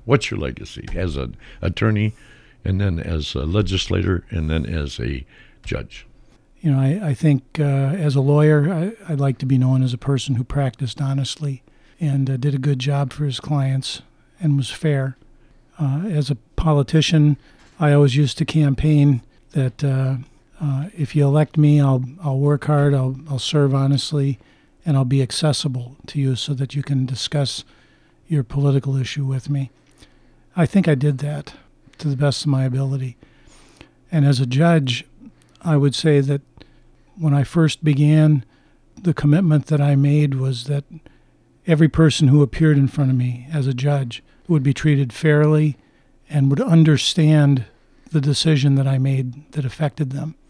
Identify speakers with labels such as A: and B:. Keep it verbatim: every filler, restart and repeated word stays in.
A: What's your legacy as an attorney, and then as a legislator, and then as a judge?
B: You know, I, I think uh, as a lawyer, I, I'd like to be known as a person who practiced honestly and uh, did a good job for his clients and was fair. Uh, as a politician, I always used to campaign that uh, uh, if you elect me, I'll I'll work hard, I'll I'll serve honestly, and I'll be accessible to you so that you can discuss your political issue with me. I think I did that to the best of my ability. And as a judge, I would say that when I first began, the commitment that I made was that every person who appeared in front of me as a judge would be treated fairly and would understand the decision that I made that affected them.